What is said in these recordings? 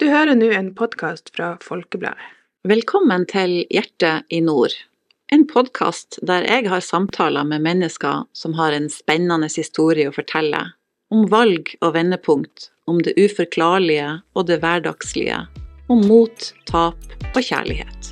Du hører nå en podcast fra Folkebladet. Velkommen til Hjertet i Nord, en podcast der jeg har samtaler med mennesker som har en spennende historie å fortelle, om valg og vendepunkt, om det uforklarlige og det hverdagslige, om mot, tap og kjærlighet.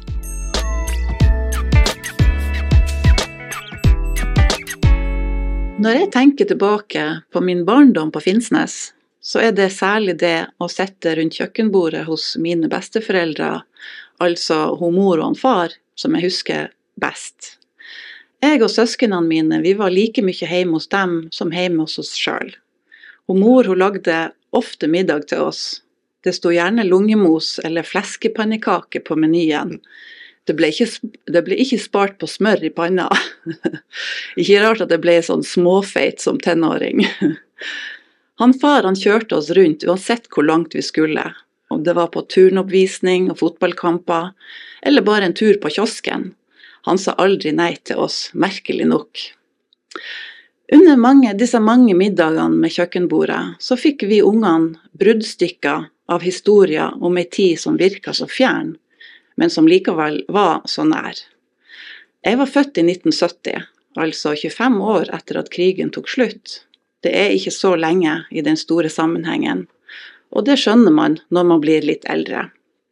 Når jeg tenker tilbake på min barndom på Finnsnes, så det særlig det å sitte rundt kjøkkenbordet hos mine besteforeldre, altså mor og far, som jeg husker best. Jeg og søsknene mine, vi var like mye hjemme hos dem som hjemme hos oss selv. Mor lagde ofte middag til oss. Det stod gjerne lungemos eller fleskepannekake på menyen. Det ble ikke spart på smør i panna. Ikke rart at det ble sånn småfeit som tenåring. Far kjørte oss rundt uansett hvor langt vi skulle, om det var på turnoppvisning og fotballkamper, eller bare en tur på kiosken. Han sa aldri nei til oss, merkelig nok. Under disse mange middagene med kjøkkenbordet, så fikk vi ungene bruddstykker av historier om en tid som virket så fjern, men som likevel var så nær. Jeg var født i 1970, altså 25 år etter at krigen tok slutt. Det ikke så lenge i den store sammenhengen, og det skjønner man når man blir litt eldre.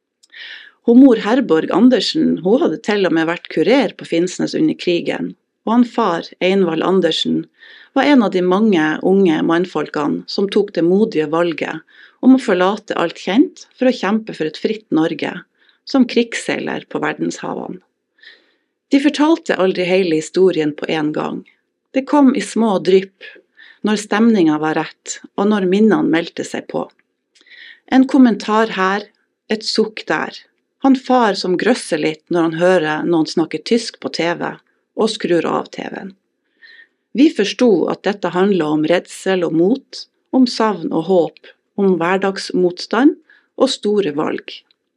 Mor Herborg Andersen, hun hadde til og med vært kurer på Finnsnes under krigen, og far Einvald Andersen var en av de mange unge mannfolkene som tok det modige valget om å forlate alt kjent for å kjempe for et fritt Norge, som krigsseiler på verdenshavene. De fortalte aldri hele historien på en gang. Det kom i små drypp, når stemningen var rett, og når minnene meldte seg på. En kommentar her, et sukk der. Far som grøsser litt når han hører noen snakke tysk på TV, og skrur av TV-en. Vi forstod at dette handlet om redsel og mot, om savn og håp, om hverdagsmotstand og store valg.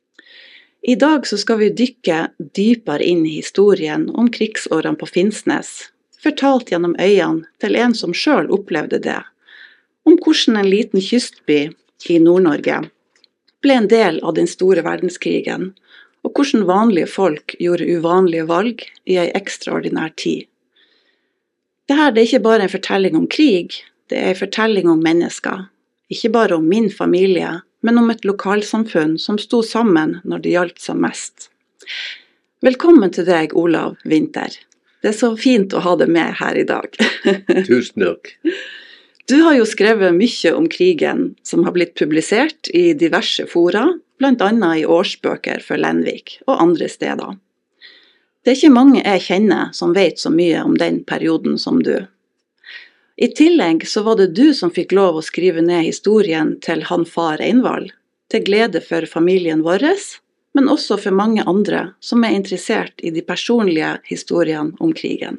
I dag så skal vi dykke dypere inn i historien om krigsårene på Finnsnes, fortalt gjennom øynene til en som selv opplevde det, om hvordan en liten kystby i Nord-Norge ble en del av den store verdenskrigen, og hvordan vanlige folk gjorde uvanlige valg i en ekstraordinær tid. Dette ikke bare en fortelling om krig, det en fortelling om mennesker, ikke bare om min familie, men om et lokalsamfunn som sto sammen når det gjaldt som mest. Velkommen til deg, Olav Winther. Det så fint å ha deg med her i dag. Tusen takk. Du har jo skrevet mye om krigen som har blitt publisert i diverse fora, blant annet i årsbøker for Lenvik og andre steder. Det ikke mange jeg kjenner som vet så mye om den perioden som du. I tillegg så var det du som fikk lov å skrive ned historien til far Einvald, til glede for familien vår, men også for mange andre som interessert i de personlige historiene om krigen.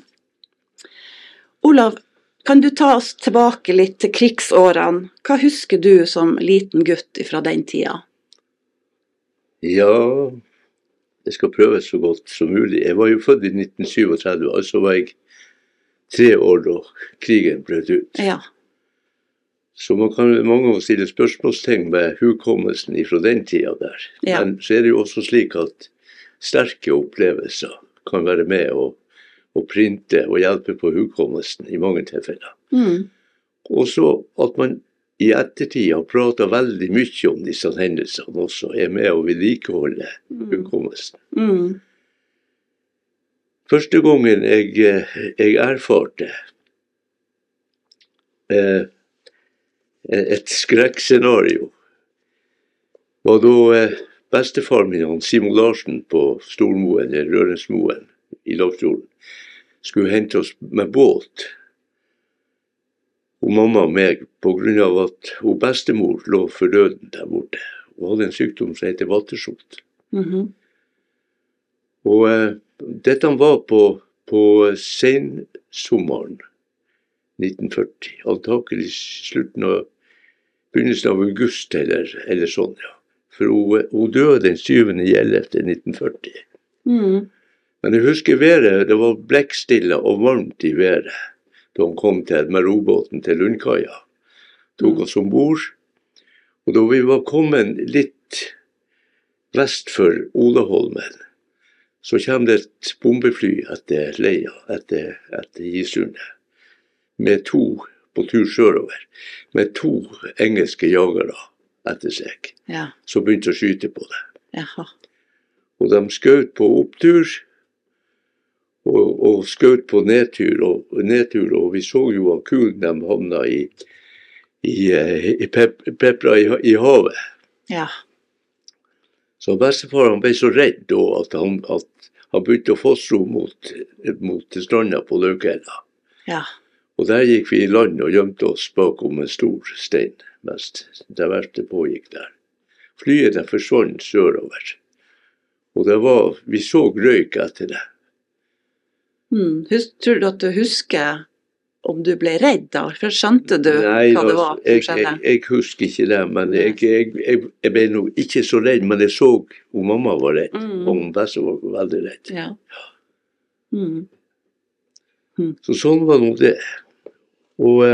Olav, kan du ta oss tilbake litt til krigsårene? Hva husker du som liten gutt fra den tida? Ja, jeg skal prøve så godt som mulig. Jeg var jo født i 1937, altså var jeg 3 år da krigen brøt ut. Ja. Så man kan mange ganger stille spørsmålstegn med hukommelsen fra den tida der. Ja. Men så det jo også slik at sterke opplevelser kan være med og printe og hjelpe på hukommelsen i mange tilfeller. Og så at man i ettertid har pratet veldig mye om disse hendelsene også, med å vedlikeholde hukommelsen. Første gangen jeg erfarte et skrekkscenario var da bestefar min, Simon Larsen på Stormoen, eller Rørensmoen i Lagfjorden, skulle hente oss med båt. Og mamma og meg, på grunn av at bestemor lå for døden der borte, og hadde en sykdom som heter vattersot. Og dette var på sensommeren 1940, antakelig slutten av begynnelsen av august eller sånn, ja. For hun døde den 7.11.1940. Men jeg husker været, det var blekkstille og varmt i været da han kom med robåten til Lundkaia. Tok oss ombord, og da vi var kommet litt litt vest for Olaholmen, så kommer det et bombefly etter Leia, etter Gisundet, med 2 på tur sørover, med 2 engelske jagere etter seg, som begynte å skyte på det. Jaha. Og de skjøt på opptur, og skjøt på nedtur, og vi så jo at kulen de havna i pepra i havet. Ja. Så bestefar han ble så redd da at han begynte å fossro mot stranda på Løkela. Ja. Og der gikk vi i land og gjemte oss bakom en stor stein, mens det verste pågikk der. Flyet der forsvant sørover. Og vi så røyk etter det. Tror du at du husker om du ble redd da? For skjønte du hva det var? Jeg husker ikke det, men jeg ble nok ikke så redd, men jeg så om mamma var redd, og om Besse var veldig redd. Ja. Så sånn var nå det. Og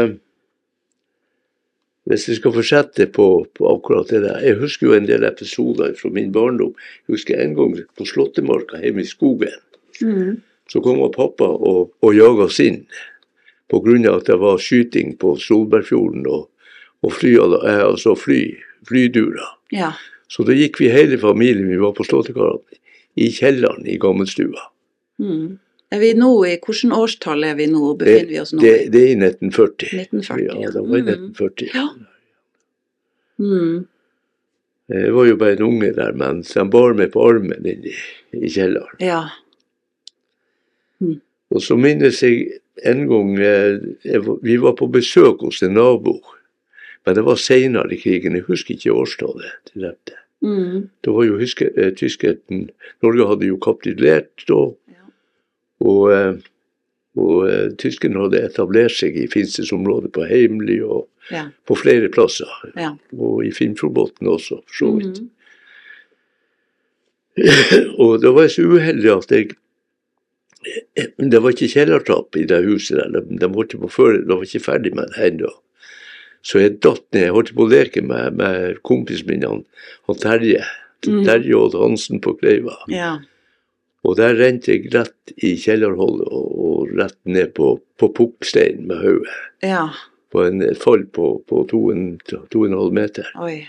hvis jeg skal fortsette på akkurat det der, jeg husker jo en del episoder fra min barndom. Jeg husker en gang på Slåttemarka hjemme i skogen, så kom pappa og jaget oss inn, på grunn av at det var skyting på Solbergfjorden og flydura. Ja. Så da gikk vi hele familien, vi var på Slåttekarene, i kjelleren i gammelstua. Er vi nå i, hvordan årstall er vi nå, befinner vi oss nå? Det er i 1940. 1940, ja. Det var i 1940. Ja. Jeg var jo bare en unge der, men de bar meg på armen inn i kjelleren. Ja. Og så minnes jeg en gang, vi var på besøk hos en nabo, men det var senere i krigen, jeg husker ikke årstallet til dette. Det var jo tyskeren, Norge hadde jo kapitulert da, og tyskerne hadde etablert seg i Finstesområdet på Heimly og på flere plasser, og i Finnfjordbotn også, for så vidt. Og det var så uheldig at det var ikke kjellertrapp i det huset der, de var ikke ferdig med det ennå. Så jeg datt ned, jeg holdt på å leke med kompisen min, han Terje Odd Hansen på Kleiva. Ja. Og der rente jeg rett i kjellerholdet og rett ned på pukkstein med høyet. Ja. På et fall på 2,5 meter. Oi.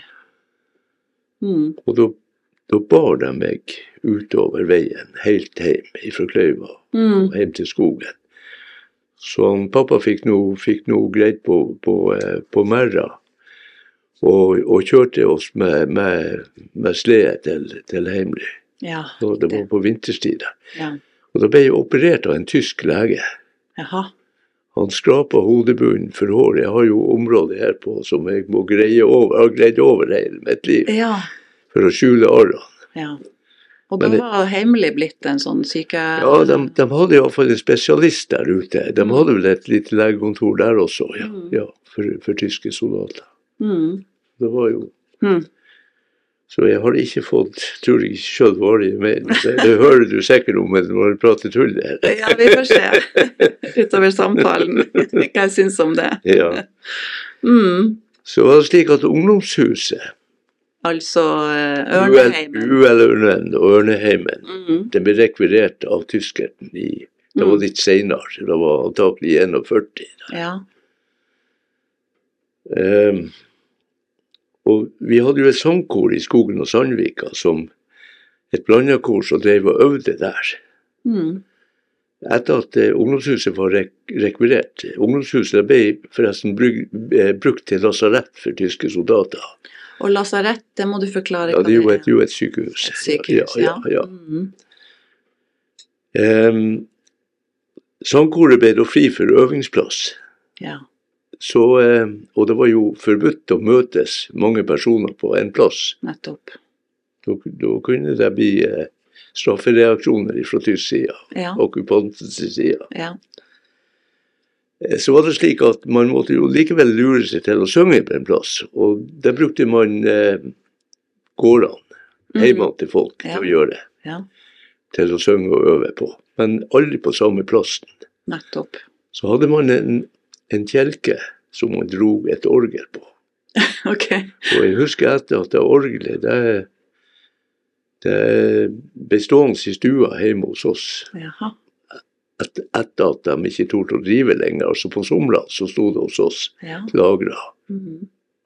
Og da bar de meg utover veien, helt hjem fra Kleiva, hjem til skogen. Så pappa fikk noe greit på Merra, og kjørte oss med slede til Heimly. Ja. Og det var på vinterstid. Ja. Og da ble jeg operert av en tysk lege. Jaha. Han skrapet hodebunnen for håret. Jeg har jo området her på som jeg må greie over. Jeg har greid over hele mitt liv. Ja. For å skjule arrene. Ja. Og da var Heimly blitt en sånn syke... Ja, de hadde i hvert fall en spesialist der ute. De hadde vel et lite legekontor der også, ja, for tyske soldater. Det var jo... Så jeg har ikke fått, tror jeg ikke selv var i med. Det hører du sikkert om når du prater tull der. Ja, vi får se utover samtalen hva jeg synes om det. Ja. Så var det slik at ungdomshuset, altså Ørneheimen. Uelørnen og Ørneheimen, det ble rekvirert av tyskeren det var litt senere, det var antakelig 41. Ja. Og vi hadde jo et sangkor i Skogen og Sandvika, som et blandakor som drev og øvde der. Etter at ungdomshuset var rekvirert. Ungdomshuset ble forresten brukt til lasarett for tyske soldater. Og lasarett, det må du forklare hva det er. Ja, det er jo et sykehus. Et sykehus, ja. Sangkoret ble da fri for øvingsplass. Ja. Så, og det var jo forbudt å møtes mange personer på en plass. Nettopp. Da kunne det bli straffereaksjoner fra tysk side, okkupantens side. Ja. Så var det slik at man måtte jo likevel lure seg til å synge på en plass, og der brukte man gårdene, hjemme til folk til å gjøre det, til å synge og øve på, men aldri på samme plassen. Nettopp. Så hadde man en kjelke som man drog et orgel på. Ok. Og jeg husker etter at det orgelet, det ble stående i stua hjemme hos oss. Jaha. Etter at de ikke torde å drive lenger, altså på somrene, så stod det hos oss Ja. lagret. Mhm.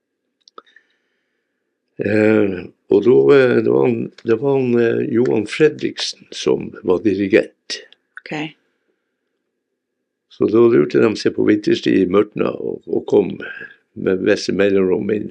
Og da, det var Johan Fredriksen som var dirigent. Ok. Så da lurte de seg på vinterstid i Mørtna og kom med visse mellomrom inn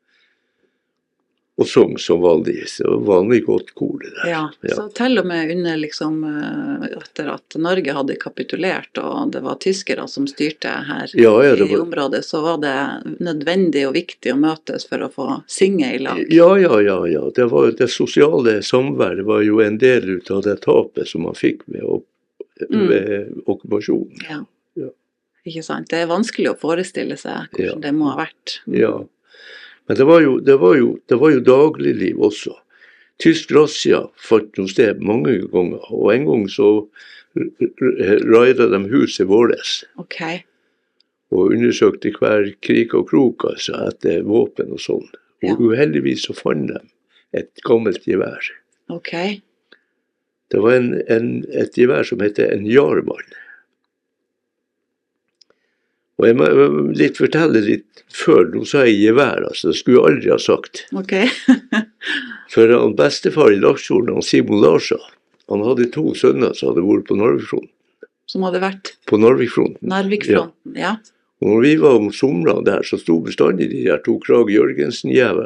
og sang som vanlig. Så vanlig godt kor det der. Ja, så til og med under liksom, etter at Norge hadde kapitulert og det var tyskere som styrte her det i området, så var det nødvendig og viktig å møtes for å få synge i lag. Ja. Det sosiale samværet var jo en del ut av det tapet som man fikk ved okkupasjonen. Ja. Ja. Ikke sant? Det er vanskelig å forestille seg hvordan det må ha vært. Ja. Men det var jo dagligliv også. Tysk razzia fant noe sted mange ganger, og en gang så raidet de huset vårt. Ok. Og undersøkte hver krik og krok, altså, etter våpen og sånn. Og uheldigvis så fant de et gammelt gevær. Ok. Det var et gevær som heter en Jarman. Og jeg må fortelle litt før, nå sa jeg gevær, altså, det skulle jeg aldri ha sagt. Ok. For han bestefar i Laksfjorden, Simon Larsa, han hadde 2 sønner som hadde vært på Narvikfronten. Som hadde vært? På Narvikfronten. Narvikfronten, ja. Og når vi var om somrene der, så sto bestandig de der 2 Krag Jørgensen-jæver,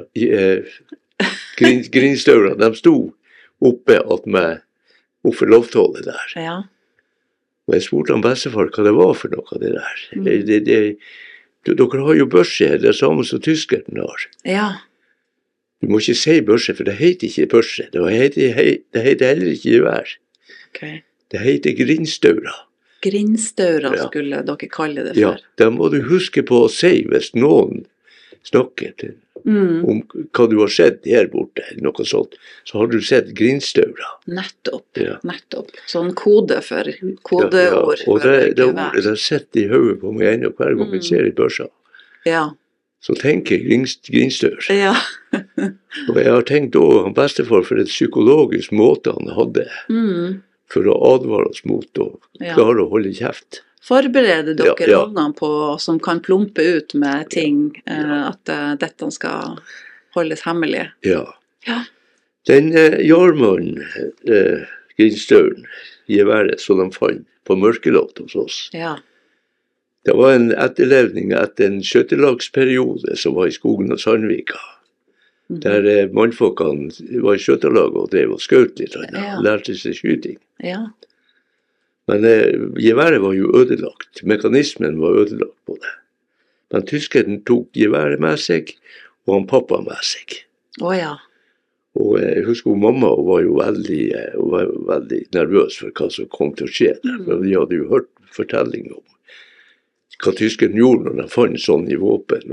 Grinstøvler, de sto oppe for lofthålet der. Ja. Og jeg spurte han bestefar hva det var for noe det der. Dere har jo børse her, det er samme som tyskerne har. Ja. Du må ikke si børse, for det heter ikke børse. Det heter heller ikke gevær. Okay. Det heter grinstøvler. Grinstøvler skulle dere kalle det for. Ja, det må du huske på å si hvis noen snakker om hva du har sett her borte, eller noe sånt, så har du sett grinstøvler. Nettopp, nettopp. Sånn kode for kodeord. Ja, og det ordet det sitter i hodet på meg ennå hver gang jeg ser i børsa. Ja. Så tenker jeg grinstør. Ja. Og jeg har tenkt også han bestefar for et psykologisk måte han hadde for å advare oss mot å klare å holde kjeft. Forbereder dere ungene på, som kan plumpe ut med ting, at dette skal holdes hemmelig? Ja. Den Jarman, grinstøren, geværet som de fant på Mørkelott hos oss, det var en etterlevning etter en skjøttelagsperiode som var i skogen av Sandvika. Der mannfolkene var i skjøttelaget og drev og skjøt litt, lærte seg skyting. Ja. Men geværet var jo ødelagt. Mekanismen var ødelagt på det. Men tyskeren tok geværet med seg, og han pappa med seg. Ja. Og jeg husker mamma var jo veldig nervøs for hva som kom til å skje der. For vi hadde jo hørt fortelling om hva tyskeren gjorde når de fant sånn i våpen.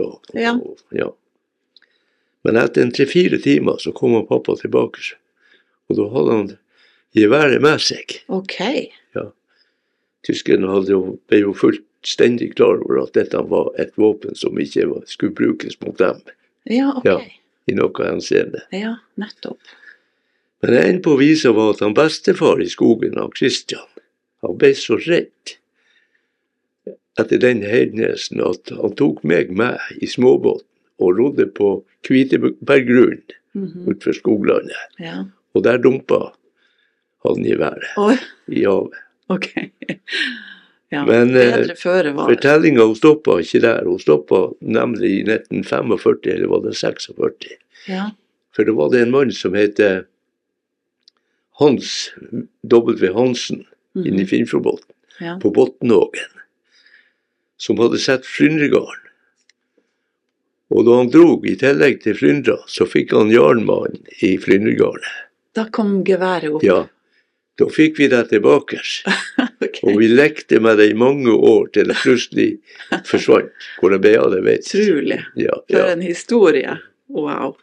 Men etter 3-4 timer så kom han pappa tilbake. Og da hadde han geværet med seg. Ok. Ja. Tyskerne ble jo fullstendig klar over at dette var et våpen som ikke skulle brukes mot dem. Ja, ok. Ja, i noe henseende. Ja, nettopp. Men en på visa var at han bestefar i skogen av Kristian, han ble så redd etter den hendelsen at han tok meg med i småbåten og rodde på Kviteberggrunnen utenfor skoglandet. Ja. Og der dumpa han geværet i havet. Ok. Ja, men fortellingen hun stoppa ikke der. Hun stoppa nemlig i 1945, eller var det 46. Ja. For det var det en mann som heter Hans W. Hansen inne i Finnfjordbotn, på Botnågen, som hadde sett flyndregarden. Og da han drog i tillegg til flyndra, så fikk han jarnmannen i flyndregarden. Da kom geværet opp. Ja. Da fikk vi det tilbake, Okay. Og vi lekte med det i mange år til det plutselig forsvant, hvor det ble av det vet. Utrolig. For en historie. Wow.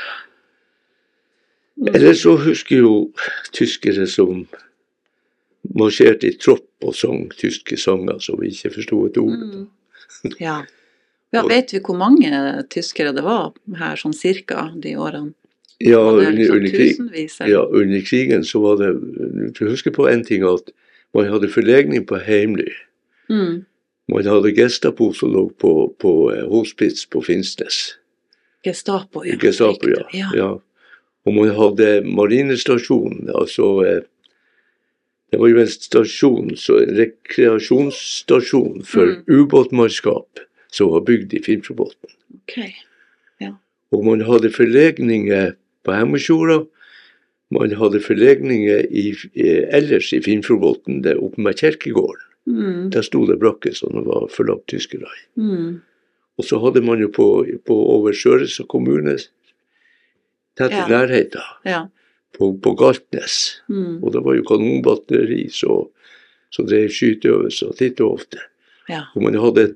Eller så husker jo tyskere som marsjerte i tropp og sang tyske sanger som vi ikke forstod et ord. Ja. Ja, vet vi hvor mange tyskere det var her, sånn cirka, de årene? Ja, Var det liksom under krig, tusenvis, eller? ja, under krigen så var det, du husker på en ting at man hadde forlegning på Heimly. Mm. Man hadde Gestapo som lå på hospits på Finnsnes. Gestapo, ja. Gestapo, ja. Riktig, ja. Ja. Og man hadde marinestasjonen, altså det var jo en stasjon, så en rekreasjonsstasjon for ubåtmannskap som var bygd i Finnfjordbotn. Ok, Og man hadde forlegninger på Hemmersjorda, man hadde forlegninger ellers i Finnfjordbotn, der oppe med kirkegården. mm. Der stod det brakker som det var forlagt tyskere i. Mm. Og så hadde man jo på over Søresa kommune, tett i Ja. nærheten, Ja. på Galtnes. Mm. Og det var jo kanonbatteri så drev skyteøvelser titt og ofte. Ja. Og man hadde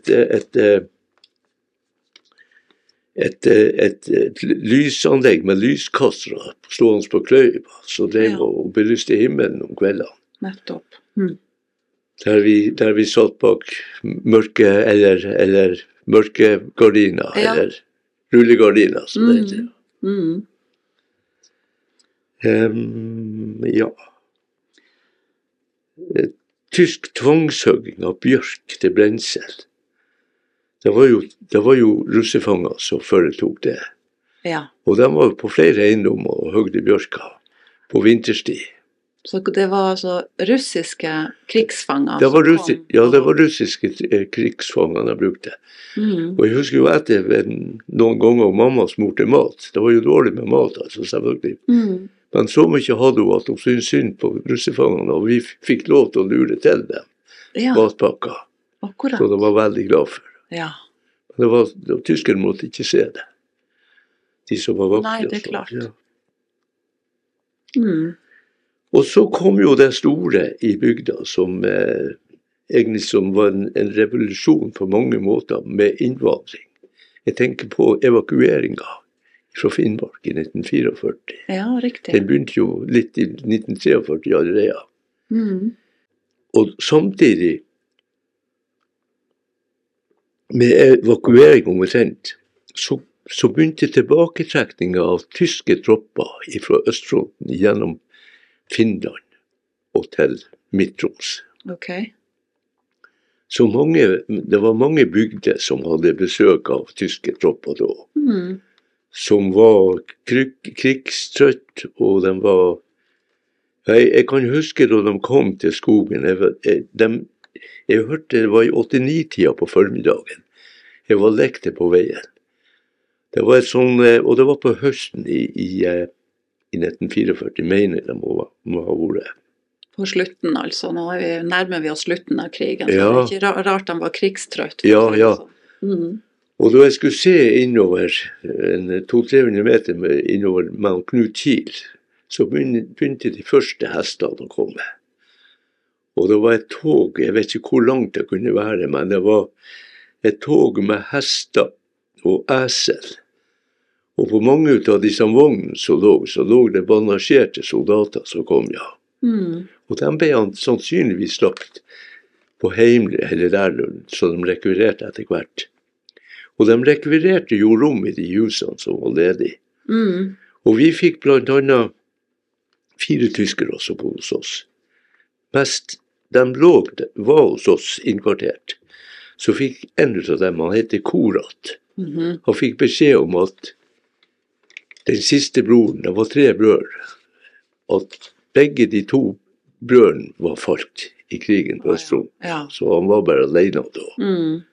et lysanlegg med lyskastere stående på Kløyva, så drev Ja. og belyste himmelen om kveldene. Nettopp. Mm. Der vi satt bak mørke eller mørke gardiner, Ja. eller rullegardiner, som det heter. Mm. Ja. Tysk tvangshugging av bjørk til brensel. Det var jo russefanger som foretok det. Ja. Og de var på flere eiendommer og høgde bjørka på vinterstid. Så det var altså russiske krigsfanger? Det var, som kom, det var russiske krigsfanger de brukte. Mm. Og jeg husker jo etter noen ganger mamma smurte mat. Det var jo dårlig med mat, altså, selvfølgelig. Mm. Men så mye hadde hun at hun syntes synd på russefangene, og vi fikk lov til å lure til dem Ja, matpakker. akkurat. Så de var veldig glad for. Ja. Men tyskerne måtte ikke se det. De som var vakter. Nei, det er og sånn, klart. ja. Mm. Og så kom jo det store i bygda, som egentlig var en revolusjon på mange måter, med innvandring. Jeg tenker på evakueringa fra Finnmark i 1944. Ja, riktig. Den begynte jo litt i 1943 allerede. Mm. Og samtidig med evakuering omtrent, så begynte tilbaketrekninga av tyske tropper fra østfronten gjennom Finland og til Midt-Troms. Ok. Så det var mange bygder som hadde besøk av tyske tropper da, Mm. som var krigstrøtt, og de var... Jeg kan huske da de kom til skogen, jeg hørte det var i 89-tida på formiddagen. Jeg var lekte på veien. Det var og det var på høsten i 1944, mener jeg det må ha vært. På slutten, altså. Nå nærmer vi oss slutten av krigen. Så Ja. det er ikke rart de var krigstrøtt. Ja, ja. Mm. Og da jeg skulle se innover, 200-300 meter innover mellom Knutkil, så begynte de første hestene å komme. Og det var et tog, jeg vet ikke hvor langt det kunne være, men det var et tog med hester og esel. Og på mange av disse vognene så lå det bandasjerte soldater som kom, ja. Mm. Og de ble sannsynligvis lagt på Heimly, eller der, så de rekvirerte etter hvert. Og de rekvirerte jo rom i de husene som var ledige. Mm. Og vi fikk blant annet 4 tyskere også på hos oss. Mest de var hos oss innkvartert. Så fikk en av dem, han heter Korat, Mhm. han fikk beskjed om at den siste broren, det var 3 brødre, at begge de 2 brødrene var falt i krigen på Østfront. Ja. Så han var bare alene da. Mm.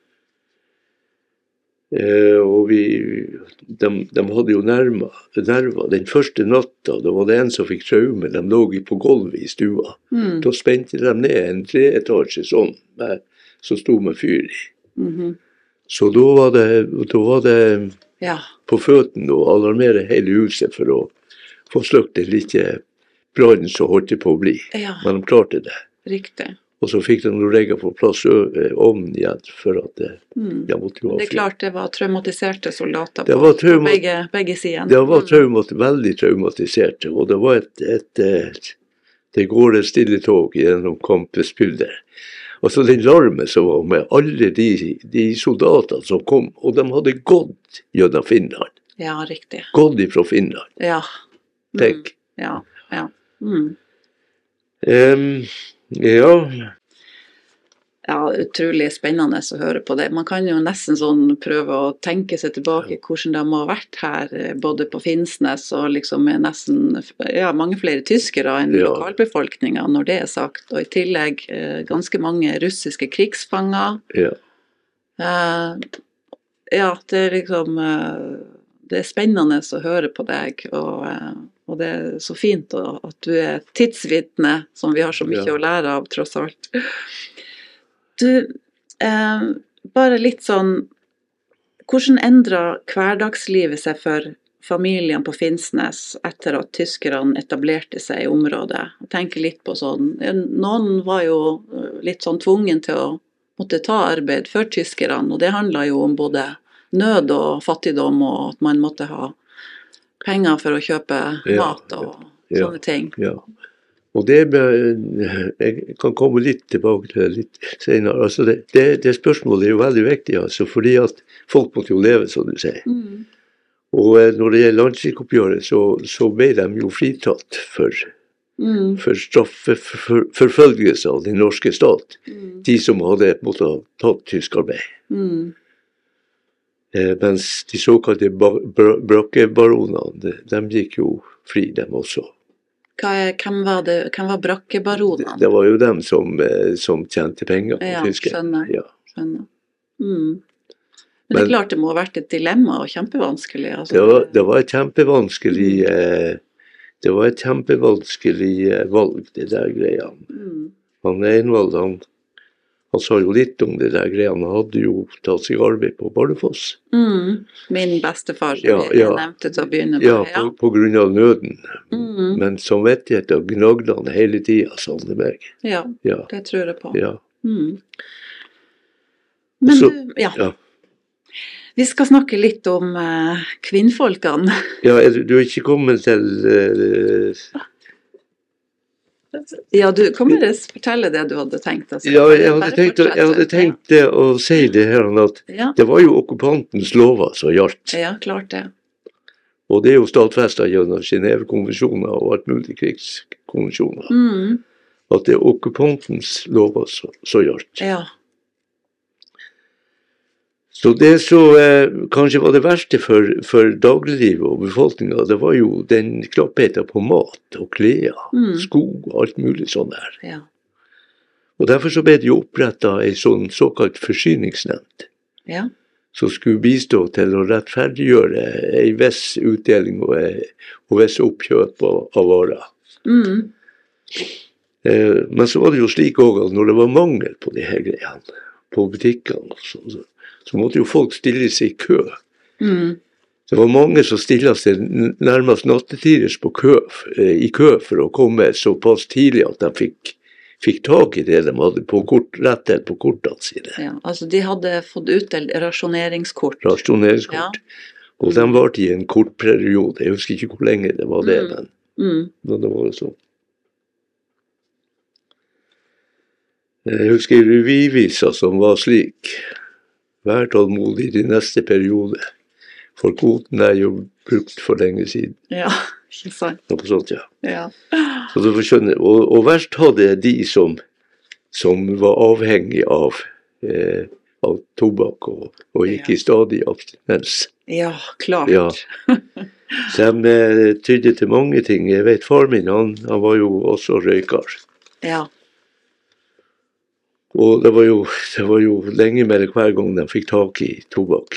Og de hadde jo nerver. Den første natta, da var det en som fikk traume, de lå på gulvet i stua. Mm. Da spente de ned en 3-etasjes sånn, som sto med fyr i. Mhm. Så da var det Ja. på føttene å alarmere hele huset for å få sløkt den lille brannen som holdt på å bli. Ja, Men de klarte det. riktig. Og så fikk de regler på plass ovnen igjen, for at Mm. de måtte jo ha Det er fri. klart det var traumatiserte soldater Det på, var begge sider. Det var veldig traumatiserte, og det var Det går et stille tog gjennom kampespilder. Altså den larmen som var med alle de soldatene som kom, og de hadde gått gjennom Finland. Ja, riktig. Gått ifra Finland. Ja. Tenk. Ja, ja. Mm. Ja. Ja, utrolig spennende å høre på det. Man kan jo nesten sånn prøve å tenke seg tilbake hvordan de har vært her, både på Finnsnes og liksom med nesten mange flere tyskere enn lokalbefolkninga, når det er sagt. Og i tillegg ganske mange russiske krigsfanger. Ja. Det er liksom det er spennende å høre på deg, og det er så fint at du er tidsvitne, som vi har så mye å lære av, tross alt. Du, bare litt sånn, hvordan endret hverdagslivet seg for familien på Finnsnes etter at tyskerne etablerte seg i området? Jeg tenker litt på sånn, noen var jo litt sånn tvungen til å måtte ta arbeid for tyskerne, og det handlet jo om både nød og fattigdom, og at man måtte ha penger for å kjøpe mat og sånne ting. Ja. Og jeg kan komme litt tilbake til det litt senere. Altså det spørsmålet er jo veldig viktig, altså, fordi at folk måtte jo leve, som du sier. Mm. Og når det gjelder landssvikoppgjøret, så ble de jo fritatt for straffeforfølgelse av den norske stat. De som hadde måttet ha tatt tysk arbeid. Mens de såkalte brakkebaronene, de gikk jo fri, dem også. Hvem var brakkebaronene? Det var jo dem som tjente penger på tyske. Skjønner. Men det er klart det må ha vært et dilemma og kjempevanskelig. Altså. Det var et kjempevanskelig valg, det der greia. Han Einvald, han sa jo litt om det der greia. Han hadde jo tatt seg arbeid på Bardufoss. Min bestefar, som jeg nevnte til å begynne med. Ja, på grunn av nøden. Men samvittigheten gnagde han hele tiden, sånn det meg. Ja, det tror jeg på. Ja. Men så, vi skal snakke litt om kvinnfolkene. Ja, du har ikke kommet til... Ja, du kan bare fortelle det du hadde tenkt. Altså. Ja, jeg hadde tenkt å si det her, at det var jo okkupantens lover som gjaldt. Ja, klart det. Og det er jo stadfestet gjennom Genève-konvensjoner og alt mulig krigskonvensjoner. At det er okkupantens lover som gjaldt. Ja. Så det som kanskje var det verste for dagliglivet og befolkningen, det var jo den knappheten på mat og klær, skog og alt mulig sånn der. Ja. Og derfor så ble det jo opprettet en sånn såkalt forsyningsnevnd, som skulle bistå til å rettferdiggjøre en viss utdeling og viss oppkjøp av varer. Men så var det jo slik også at når det var mangel på de her greiene, på butikkene, så måtte jo folk stille seg i kø. Det var mange som stillet seg nærmest nattetiders i kø for å komme såpass tidlig at de fikk tak i det de hadde rettet på kortene sine. Ja, altså de hadde fått utdelt rasjoneringskort. Rasjoneringskort. Og de var i en kort periode. Jeg husker ikke hvor lenge det var det, men det var sånn. Jeg husker revyviser som var slik: vær tålmodig i neste periode, for kvoten er jo brukt for lenge siden. Ja, ikke sant. Noe sånt, Ja. Så du får skjønne, og verst hadde de som var avhengig av tobakk og gikk i stadig abstinens. Ja, klart. Ja. Så de tydde til mange ting. Jeg vet, far min, han var jo også røyker. Ja. Og det var jo lenge mellom hver gang de fikk tak i tobakk.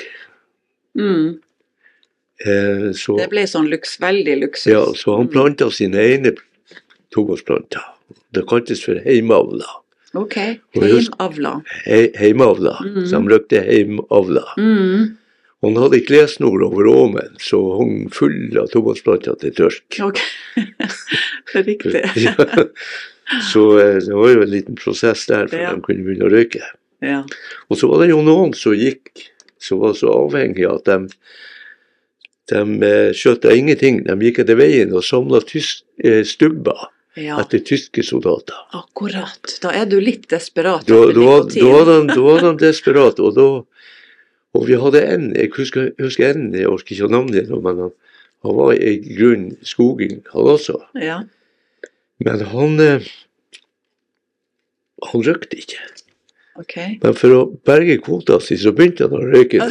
Så, det ble sånn veldig luksus. Ja, så han plantet sine egne tobakksplanter. Det kaltes for heimavla. Ok, heimavla. Heimavla, så han brukte heimavla. Og han hadde klesnor over åmen, så hong full av tobakksplanter til tørk. Ok, det er riktig. Ja. Så det var jo en liten prosess der for de kunne begynne å røyke. Ja. Og så var det jo noen som var så avhengige at de skjøtte ingenting. De gikk etter veien og samlet stubber Ja, etter tyske soldater. akkurat. Da er du litt desperat. Da etter nikotin. var han desperat, og vi hadde en, jeg husker en, jeg orker ikke navnet nå, men han var i grunn skoging, han også. Ja, Men han røkte ikke. ok. Men for å berge kvota si, så begynte han å røyke.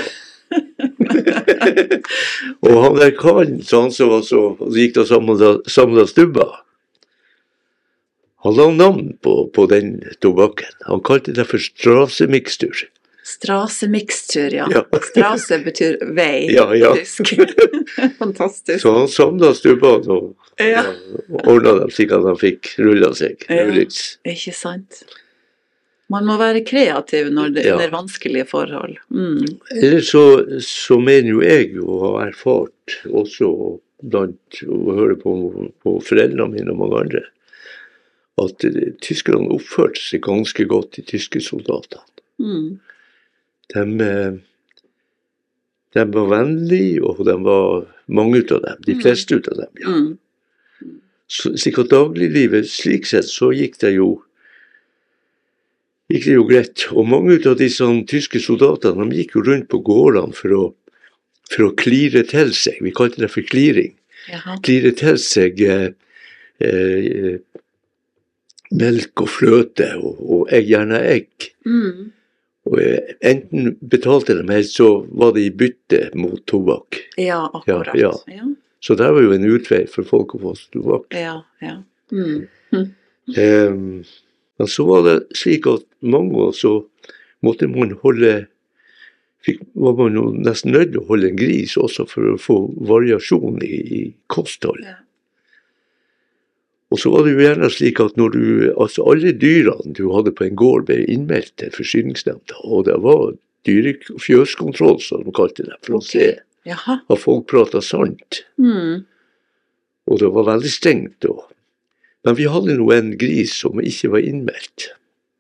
Og han der karen, så gikk det og samlet stubber. Han la navn på den tobakken. Han kalte det for strasemikstur. Strasemikstur, ja. Ja. Strase betyr vei Ja, ja. på tysk. Fantastisk. Så han samlet stubbene og Ja. ordnet dem slik at han fikk rullet seg. Ja. Litt. Ikke sant? Man må være kreativ når det Ja. er vanskelige forhold. Ellers så mener jo jeg å ha erfart også blant å høre på foreldrene mine og mange andre, at tyskerne oppførte seg ganske godt, de tyske soldatene. De var vennlige, og de var mange av dem, de fleste av dem, ja. Så, slik at dagliglivet, slik sett, så gikk det jo greit. Og mange av disse tyske soldatene, de gikk jo rundt på gårdene for å klire til seg, vi kalte det for kliring, Jaha. klire til seg melk og fløte, og gjerne egg. Og enten betalte de helst, så var det i bytte mot tobakk. Ja, akkurat. Ja. Ja, Så det var jo en utvei for folk å få tobakk. ja. Ja. Men så var det slik at mange år så måtte man var man jo nesten nødt til å holde en gris også for å få variasjon i kosthold. Ja. Og så var det jo gjerne slik at altså alle dyrene du hadde på en gård ble innmeldt til forsyningsnemnda, og det var fjøskontroll, som de kalte det, for å se Jaha. at folk pratet sant. Og det var veldig strengt da. Men vi hadde nå en gris som ikke var innmeldt.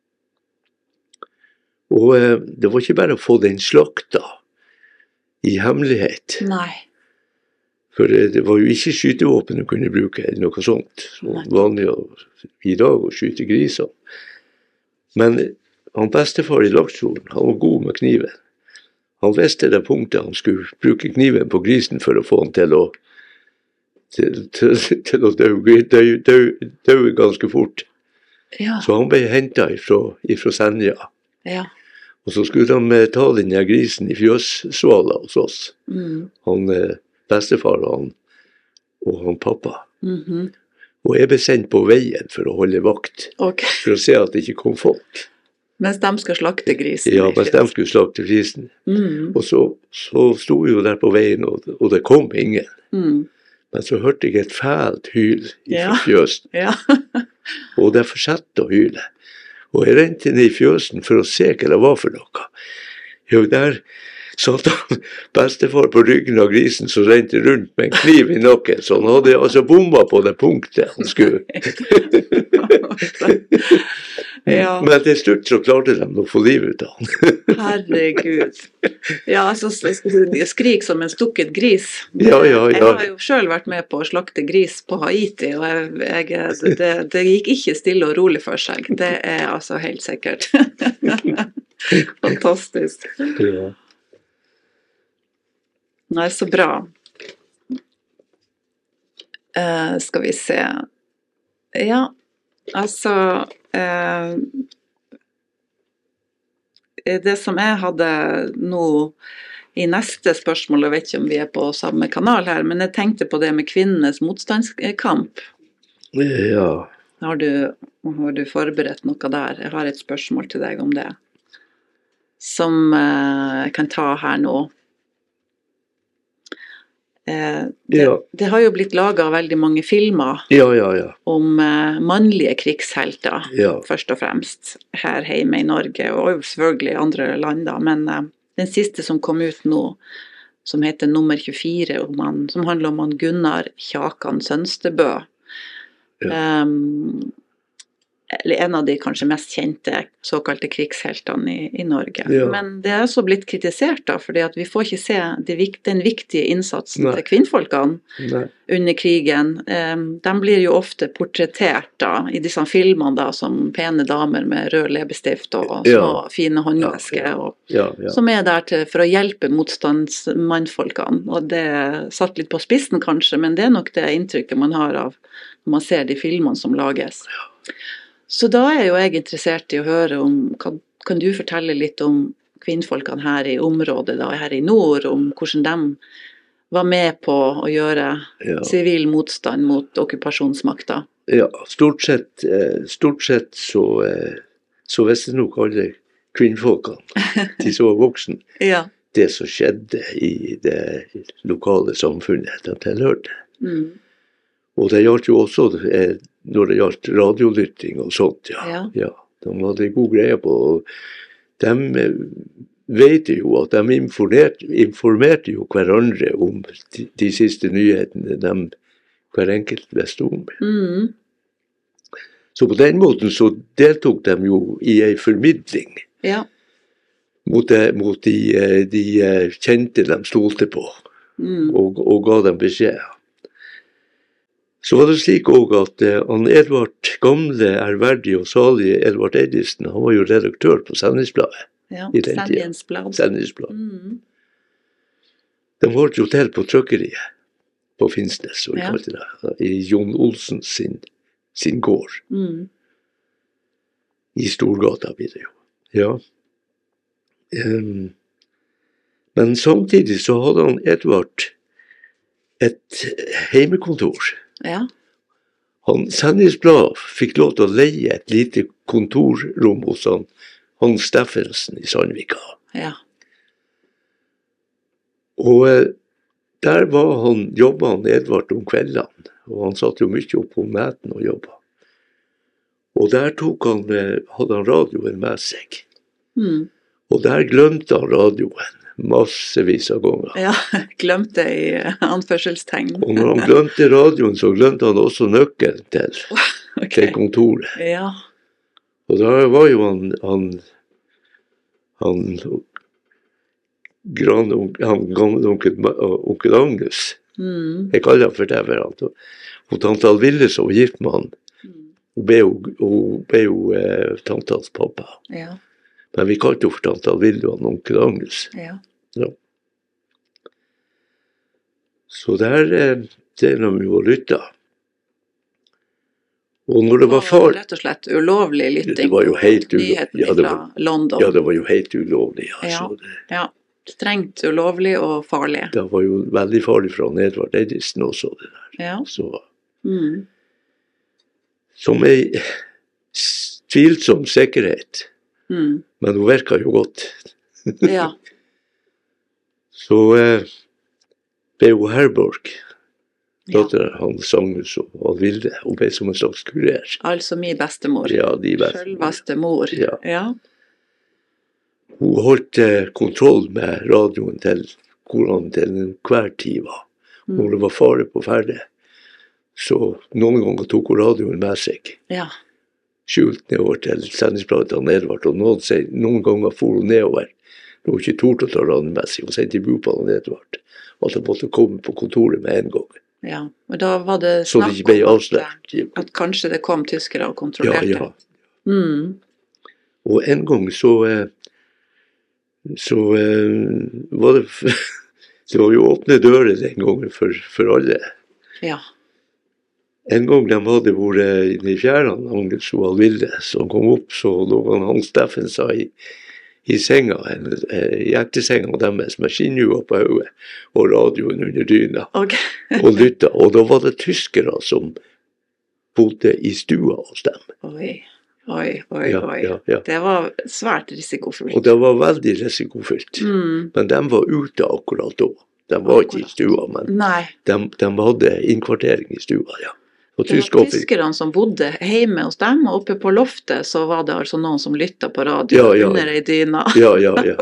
Og det var ikke bare å få den slakta i hemmelighet. Nei. For det var jo ikke skytevåpen du kunne bruke, eller noe sånt. Så vanlig i dag å skyte griser. Men han bestefar i Laksfjorden, han var god med kniven. Han visste det punktet han skulle bruke kniven på grisen for å få han til å dø ganske fort. Ja. Så han ble hentet ifra Senja. Ja. Og så skulle de ta den her grisen i fjøssvala hos oss. Han bestefar og han pappa. Og jeg ble sendt på veien for å holde vakt, Ok. for å se at det ikke kom folk. Mens de skal slakte grisen. Ja, mens de skulle slakte grisen. Og så sto vi jo der på veien, og det kom ingen. Men så hørte jeg et fælt hyl fra fjøsen, Ja. og det fortsatte å hyle. Og jeg rente ned i fjøsen for å se hva det var for noe. Jo, der satt han bestefar på ryggen av grisen som rente rundt med en kniv i nakken, så han hadde altså bomba på det punktet han skulle. Ja. Men til slutt så klarte de å få liv ut av han. Herregud. Ja, altså, skrik som en stukket gris. Ja. Jeg har jo selv vært med på å slakte gris på Haiti, og det gikk ikke stille og rolig for seg. Det er altså helt sikkert. Fantastisk. Ja. Nei, så bra. Skal vi se. Ja, altså det som jeg hadde nå i neste spørsmål, jeg vet ikke om vi er på samme kanal her, men jeg tenkte på det med kvinnenes motstandskamp. Ja. Har du forberedt noe der? Jeg har et spørsmål til deg om det, som jeg kan ta her nå. Det har jo blitt laget veldig mange filmer om mannlige krigshelter, først og fremst, her hjemme i Norge, og selvfølgelig i andre land da, men den siste som kom ut nå, som heter Nummer 24, som handler om han Gunnar Kjakan Sønstebø. eller en av de kanskje mest kjente såkalte krigsheltene i Norge. Ja. Men det er også blitt kritisert da, fordi at vi får ikke se den viktige innsatsen Nei. til kvinnfolkene Nei. under krigen. De blir jo ofte portrettert da, i disse filmene da, som pene damer med rød leppestift og små, Ja. fine håndvesker, Ja. og, Ja, ja. som er der for å hjelpe motstandsmannfolkene. Og det er satt litt på spissen kanskje, men det er nok det inntrykket man har av når man ser de filmene som lages. Så da er jo jeg interessert i å høre om, kan du fortelle litt om kvinnfolkene her i området, da, her i nord, om hvordan de var med på å gjøre Ja. sivil motstand mot okkupasjonsmakta? Ja, stort sett så visste nok alle kvinnfolkene, de som var voksne, Ja. det som skjedde i det lokale samfunnet de tilhørte. Mm. Og det gjaldt jo også når det gjaldt radiolytting og sånt, Ja. ja. De hadde god greie på, og de vet jo at de informerte jo hverandre om de siste nyhetene de hver enkelt visste om. Mm. Så på den måten så deltok de jo i en formidling Ja. mot de kjente de stolte på, Mm. og ga dem beskjed. Så var det slik også at han Edvard, gamle, ærverdige og salige Edvard Eidesen, han var jo redaktør på Sendingsbladet. Ja. I den tiden. Sendingsblad. Sendingsbladet. Mm. De holdt jo til på trykkeriet på Finnsnes, som vi Ja. kalte det, i Jon Olsen sin gård. Mm. I Storgata blir det jo. Ja. Men samtidig så hadde han Edvard et heimekontor. Ja. Sendingsbladet fikk lov til å leie et lite kontorrom hos Hans Steffensen i Sandvika. Ja. Og der jobbet han Edvard om kveldene, og han satt jo mye opp om natten og jobbet. Og der hadde han radioen med seg. Mm. Og der glemte han radioen massevis av ganger. Ja, glemte i anførselstegn. Og når han glemte radioen, så glemte han også nøkkelen til Ok. kontoret. Ja. Og da var jo gamle onkel Agnes. Mm. Jeg kaller han for det for han. Og tante Alville som var gift med han, Mm. hun ble jo tante hans pappa. Ja. Men vi kalte henne for tante Alville og onkel Agnes. Ja. Så der de jo og lytta. Og når det var far... Rett og slett ulovlig lytting. Det var jo helt nyheten ja, det fra var, London. ja, det var jo helt ulovlig. Ja. Altså. Ja. Strengt ulovlig og farlig. Det var jo veldig farlig fra Edvard Eidesen også, det der. Ja. Så, Mm. som en tvilsom sikkerhet. Mm. Men hun virka jo godt. Ja. Så ble hun Herborg, Ja. datteren hans Agnes og Alvilde. Hun ble som en slags kurer. Altså min bestemor. Ja, de Selveste mor. Ja. Ja. Hun holdt kontroll med radioen til hvor han til enhver tid var. Når det var fare på ferde, så noen ganger tok hun radioen med seg. Ja. Skjult nedover til sendingsbladet av Edvard, og noen ganger for hun nedover. Når hun ikke torde å ta radioen med seg, hun sendte bud på Edvard. At han måtte komme på kontoret med en gang. Ja. Og da var det Så det ikke ble avslørt. at kanskje det kom tyskere og kontrollerte. Ja, ja. Mm. Og en gang så var det det var jo åpne dører den gangen for alle. Ja. En gang de hadde vært inne i fjæren, Agnes og Alvilde, så kom opp, så lå Hans Steffensen i senga, i hjertesenga deres, med skinnjua på hodet, og radioen under dyna, Ok. og lytta. Og da var det tyskere som bodde i stua hos dem. Oi. Oi, oi, Ja, oi. ja, ja. Det var svært risikofullt. Og det var veldig risikofylt. Mm. Men de var ute akkurat da. De var ikke i stua, men Nei. de hadde innkvartering i stua, ja. Og Det var tyskere- tyskerne som bodde hjemme hos dem, og oppe på loftet så var det altså noen som lyttet på radio Ja, ja. under ei dyna. Ja.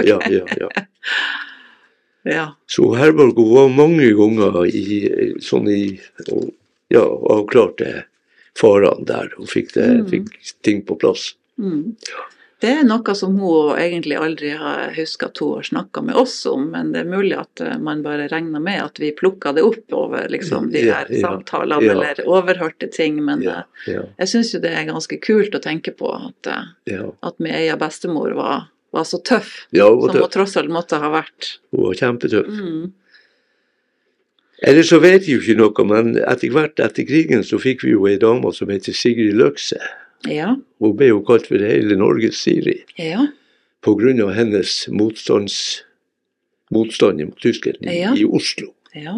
Ja. Så Herborg var mange ganger avklarte farene der, og fikk ting på plass. Det noe som hun egentlig aldri har husket at hun har snakket med oss om, men det mulig at man bare regner med at vi plukket det opp over liksom, de her samtalene, eller overhørte ting, men jeg synes jo det ganske kult å tenke på at min egen bestemor var så tøff, som hun tross alt måtte ha vært. Hun var kjempetøff. Eller så vet jeg jo ikke noe, men etter krigen så fikk vi jo en dame som heter Sigrid Løkse. Ja. Hun ble jo kalt for hele Norges Siri. Ja. På grunn av hennes motstand mot tyskerne i Oslo. Ja.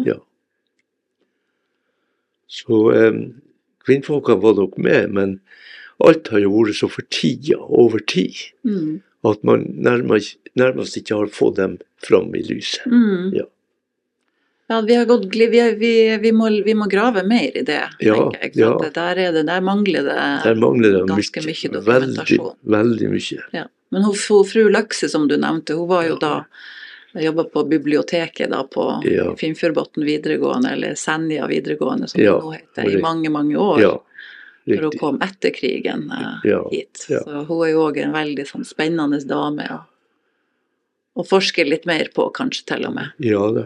Så kvinnfolkene var nok med, men alt har jo vært så over tid, at man nærmest ikke har fått dem fram i lyset. Ja, vi har gått vi må grave mer i det, tenker jeg. Der mangler det ganske mye dokumentasjon. Veldig mye. Ja. Men fru Løkse, som du nevnte, hun var jo da jobbet på biblioteket da på Finnfjordbotn videregående, eller Senja videregående, som det nå heter, i mange, mange år. For hun kom etter krigen hit. Så hun jo også en veldig sånn, spennende dame å forske litt mer på, kanskje til og med. Ja, det.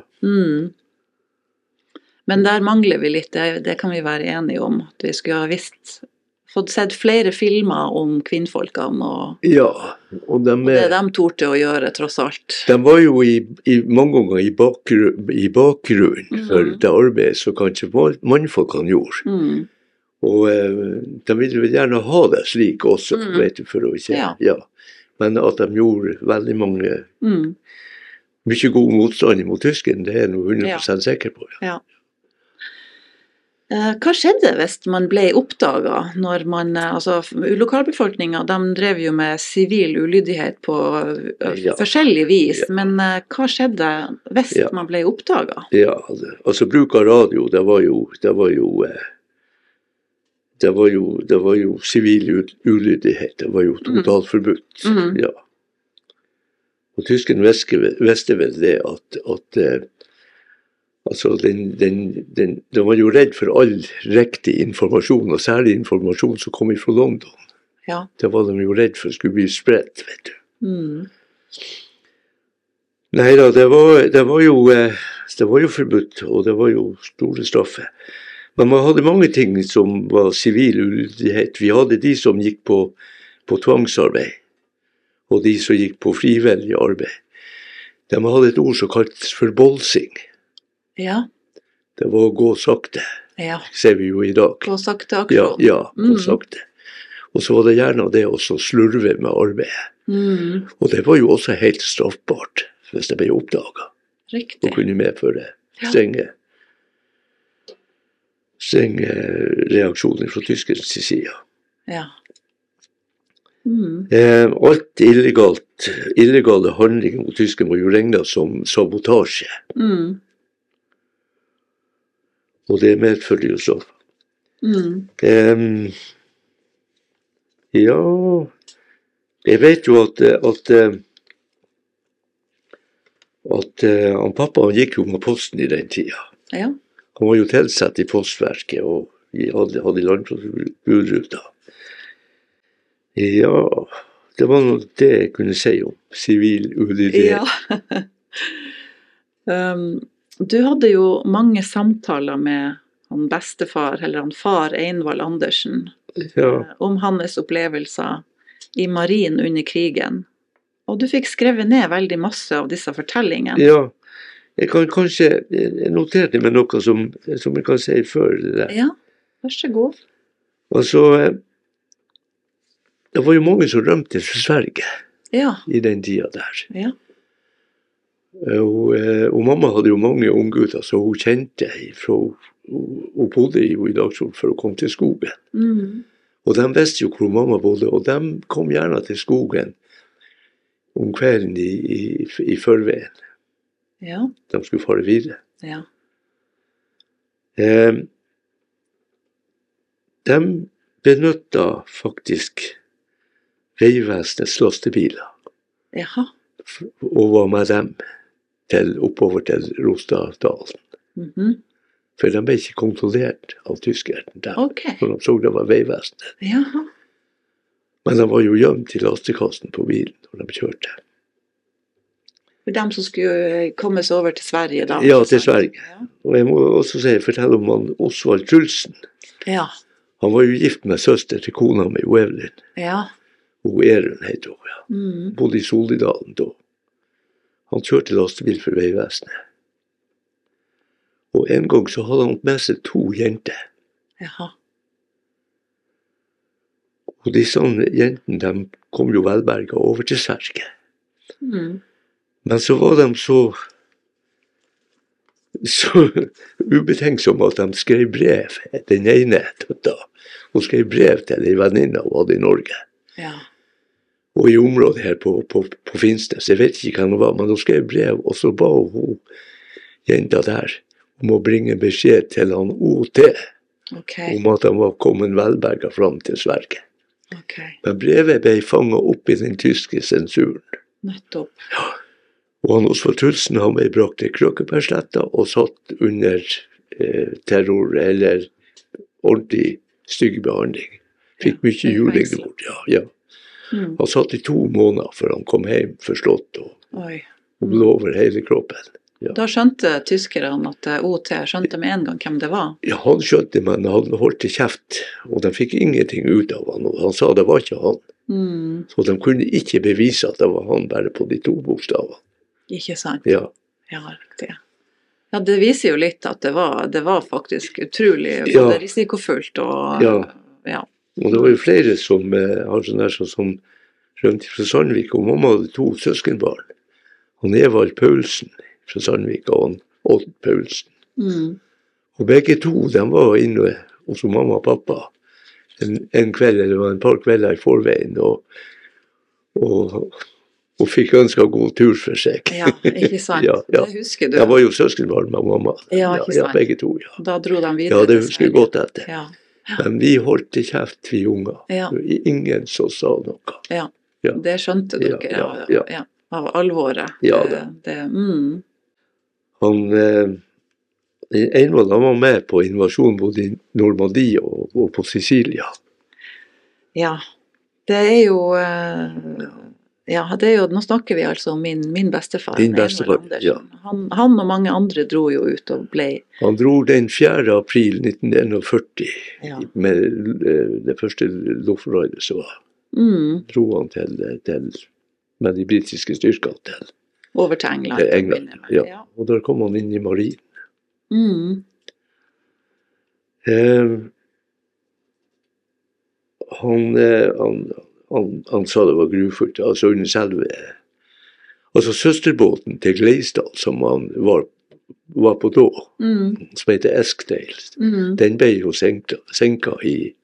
Men der mangler vi litt, det kan vi være enige om. At vi skulle ha fått sett flere filmer om kvinnfolkene, og det de torde å gjøre, tross alt. De var jo mange ganger i bakgrunnen for det arbeidet som kanskje mannfolkene gjorde. Og de ville vel gjerne ha det slik også, vet du, for å ikke. Men at de gjorde veldig mye god motstand mot tysken, det jeg noe 100% sikker på. Hva skjedde hvis man ble oppdaget når lokalbefolkningen, de drev jo med sivil ulydighet på forskjellig vis, men hva skjedde hvis man ble oppdaget? Ja, altså bruk av radio, det var jo sivil ulydighet, det var jo totalt forbudt. Og tysken visste vel det at altså, de var jo redd for all riktig informasjon, og særlig informasjon som kom fra London. Det var de jo redd for skulle bli spredt, vet du. Neida, det var jo forbudt, og det var jo store straffer. Men man hadde mange ting som var sivil ulydighet. Vi hadde de som gikk på tvangsarbeid, og de som gikk på frivillig arbeid. De hadde et ord som kaltes for bolsing. Det var å gå sakte, ser vi jo i dag. Gå sakte akkurat. Gå sakte. Og så var det gjerne det å slurve med arbeidet. Og det var jo også helt straffbart, hvis det ble oppdaget. Riktig. Og kunne medføre strenge reaksjoner fra tyskernes side. Alt illegale handlinger mot tyskerne var jo regnet som sabotasje. Og det medfølger jo så. Jeg vet jo at pappa gikk jo med posten i den tida. Han var jo tilsatt i postverket, og vi hadde landbruksruta. Det var noe det jeg kunne si om sivil ulydighet. Du hadde jo mange samtaler med han bestefar, eller han far Einvald Andersen, om hans opplevelser i marinen under krigen. Og du fikk skrevet ned veldig masse av disse fortellingene. Ja, jeg kan kanskje notere det med noe som jeg kan si før det. Ja, vær så god. Altså, det var jo mange som rømte fra Sverige i den tida der. Og mamma hadde jo mange unggutter, så hun kjente fra hun bodde i Dagsjord for å komme til skogen. Og de visste jo hvor mamma bodde, og de kom gjerne til skogen om kvelden i forveien. De skulle fare videre. De benyttet faktisk Veivesenets lastebiler. Og var med dem oppover til Rostadalen. For de ble ikke kontrollert av tyskerne der. Ok. For de så det var veivesenet. Jaha. Men de var jo gjemt i lastekassen på bilen når de kjørte. For dem som skulle komme seg over til Sverige da. Ja, til Sverige. Ja. Og jeg må også fortelle om han Osvald Trulsen. Ja. Han var jo gift med søster til kona mi, Evelyn. Ja. Og Erun heter hun, ja. Bodde i Solidalen da. Han kjørte lastebil for veivesenet. Og en gang så hadde han med seg 2 jenter. Jaha. Og disse jentene, de kom jo velberget over til Sverige. Men så var de så ubetenksomme at de skrev brev. Den ene da. Hun skrev brev til en venninne hun hadde i Norge. Ja. Og i området her på Finnsnes. Jeg vet ikke hva det var, men hun skrev brev, og så ba hun jenta der om å bringe beskjed til han OT om at han var kommet velberget fram til Sverige. Men brevet ble fanget opp i den tyske sensuren. Nettopp. Ja. Og han Osvald Trulsen, han ble brakt til Krøkebergsletta og satt under terror eller ordentlig stygg behandling. Fikk mye juling bort, ja. Han satt i 2 måneder før han kom hjem forslått og blå over hele kroppen. Ja. Da skjønte tyskerne at OT skjønte med en gang hvem det var. Ja, han skjønte, men han holdt til kjeft, og de fikk ingenting ut av han. Og han sa det var ikke han. Så de kunne ikke bevise at det var han bare på de 2 bokstavene. Ikke sant? Ja. Ja, riktig. Ja, det viser jo litt at det var faktisk utrolig både risikofullt og... Ja. Og det var jo flere som har sånn der som rømte fra Sandvik, og mamma hadde 2 søskenbarn. Han Evald Paulsen fra Sandvik og han Odd Paulsen. Og begge 2, de var inne hos mamma og pappa en kveld, eller var en par kvelder i forveien, og fikk ønsket god tur for seg. Ja, ikke sant? Ja. Det husker du. Jeg var jo søskenbarn med mamma. Ja, ikke sant? Ja, begge 2, ja. Da dro de videre. Ja, det husker jeg godt etter. Ja. Men vi holdt til kjeft, vi unger. Ja. Ingen som sa noe. Ja, det skjønte dere. Ja. Av alvoret. Ja, Han Einvald, han var med på invasjonen både i Normandie og på Sicilia. Ja, det er jo... nå snakker vi altså om min bestefar. Din bestefar, ja. Han og mange andre dro jo ut og ble... Han dro den 4. april 1941 med det første luftforrøydet som var. Dro han med de britiske styrkene til over til England. Ja. Og der kom han inn i marinen. Han sa det var grufullt, altså under selve... Altså søsterbåten til Gleisdal, som han var på da, som heter Eskdale, den ble jo senket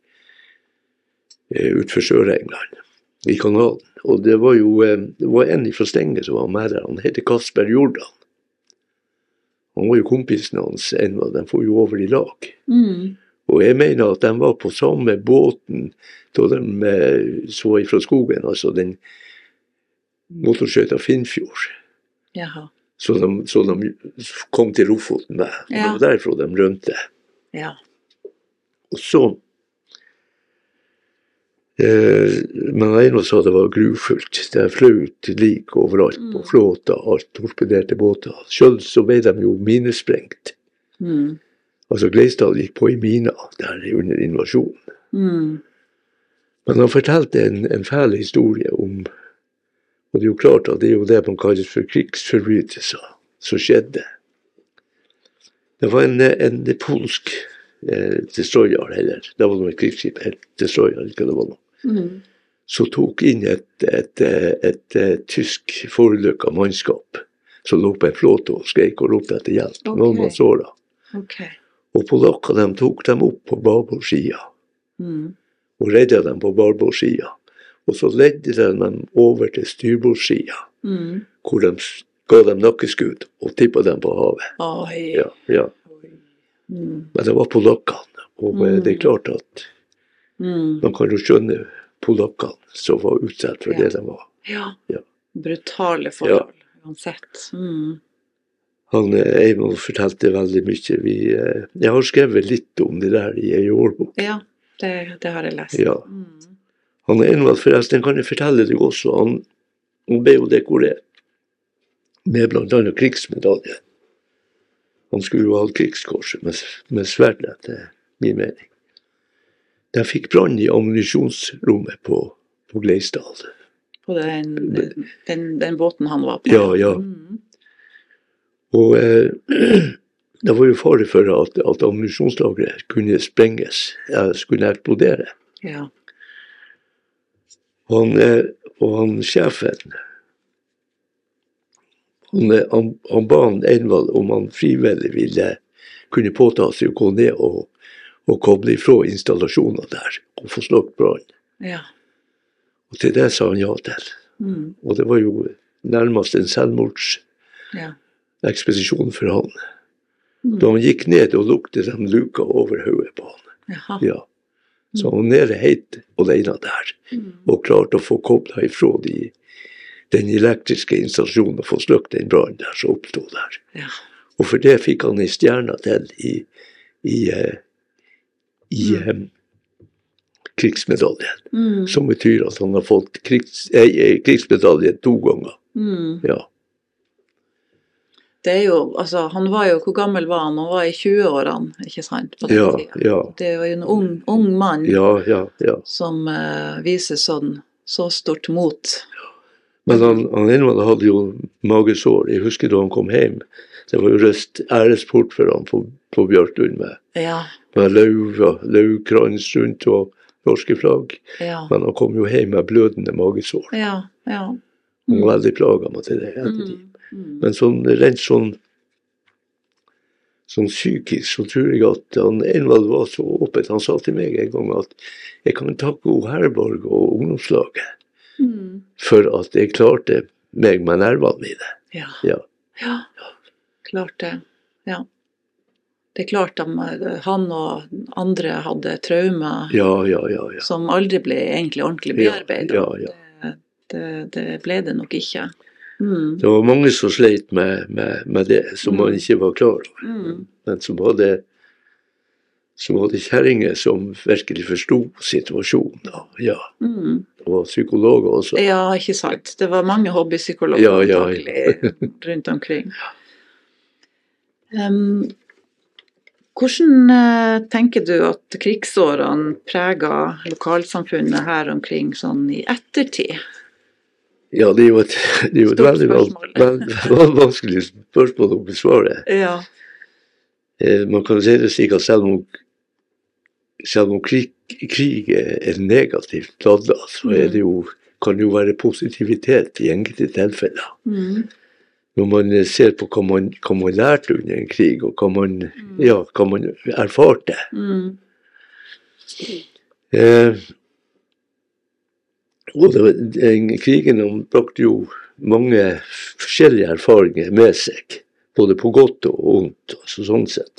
utfor Sør-England, i kanalen. Og det var jo en fra Stenge som var med der, han heter Kasper Jordan. Han var jo kompisen hans ennå, de får jo over i lag. Og jeg mener at de var på samme båten da de så ifra skogen, altså den motorskjøyta Finnfjord. Jaha. Så de kom til Lofoten med. Det var derfor de rømte. Ja. Og så men en sa det var grufullt. Det fløt lik overalt på flåta, alt torpederte båter. Selv så ble de jo minesprengt. Altså Gleisdal gikk på i mina der under invasjonen. Men han fortalte en fæl historie om, og det er jo klart at det er jo det man kalles for krigsforbrytelser som skjedde. Det var en polsk destroyer, eller det var noe krigsskip, et destroyer, ikke det var noe. Så tok inn et tysk forelykket mannskap som lå på en flåte og skrek og ropte etter hjelp. Noen man så da. Og polakker, de tok dem opp på babordssida og redde dem på babordssida. Og så ledde de dem over til styrbordssida, hvor de ga dem nakkeskudd og tippet dem på havet. Ja. Men det var polakkene, og det er klart at man kan jo skjønne polakkene som var utsatt for det de var. Ja. Brutale forhold, uansett. Eivind fortalte veldig mye. Jeg har skrevet litt om det der i en årbok. Ja, det har jeg lest. Ja. Eivind forresten, kan jeg fortelle deg også, han ble jo dekorert med blant annet krigsmedalje. Han skulle jo ha krigskorset med sverd, etter min mening. De fikk brann i ammunisjonsrommet på Gleisdal. På den båten han var på? Ja. Og det var jo fare for at ammunisjonslagret kunne sprenges, skulle eksplodere. Ja. Og han sjefen, han ba Einvald om han frivillig ville kunne påta seg å gå ned og koble ifra installasjoner der, og få slått brann. Ja. Og til det sa han ja til. Og det var jo nærmest en selvmordsekspedisjon for han. Da han gikk ned og lukte den luka over hodet på han. Jaha. Ja. Så han nede helt alene der, og klarte å få koblet ifra den elektriske installasjonen og få sløkt den brann der som oppstod der. Ja. Og for det fikk han en stjerne til i krigsmedaljen, som betyr at han har fått krigsmedaljen 2 ganger. Ja. Det er jo, altså, han var jo, hvor gammel var han? Han var i 20-årene, ikke sant? På den tiden. Ja. Det er jo en ung mann Ja. som viser så stort mot. Men han hadde jo magesår. Jeg husker da han kom hjem. Det var jo æresport for han på Bjørklund med løvkrans rundt og norske flagg. Ja. Men han kom jo hjem med blødende magesår. Ja. Han var veldig plaget med det ettertid. Men rent sånn psykisk, så tror jeg at Einvald var så åpent. Han sa til meg en gang at jeg kan takke Herborg og ungdomslaget for at jeg klarte meg med nervene mine. Ja, klart det. Ja. Det er klart at han og andre hadde traumer som aldri ble egentlig ordentlig bearbeidet. Ja. Det ble det nok ikke. Det var mange som sleit med det, som man ikke var klar over. Men som hadde kjerringer som virkelig forstod situasjonen. Ja. Og psykologer også. Ja, ikke sant. Det var mange hobbypsykologer rundt omkring. Hvordan tenker du at krigsårene preget lokalsamfunnet her omkring sånn i ettertid? Ja, det er jo et veldig vanskelig spørsmål å besvare. Ja. Man kan si det slik at selv om krig er negativt ladet, så kan det jo være positivitet i enkelte tilfeller. Når man ser på hva man lærte under en krig, og hva man erfarte. Og krigen brakte jo mange forskjellige erfaringer med seg, både på godt og ondt, altså sånn sett.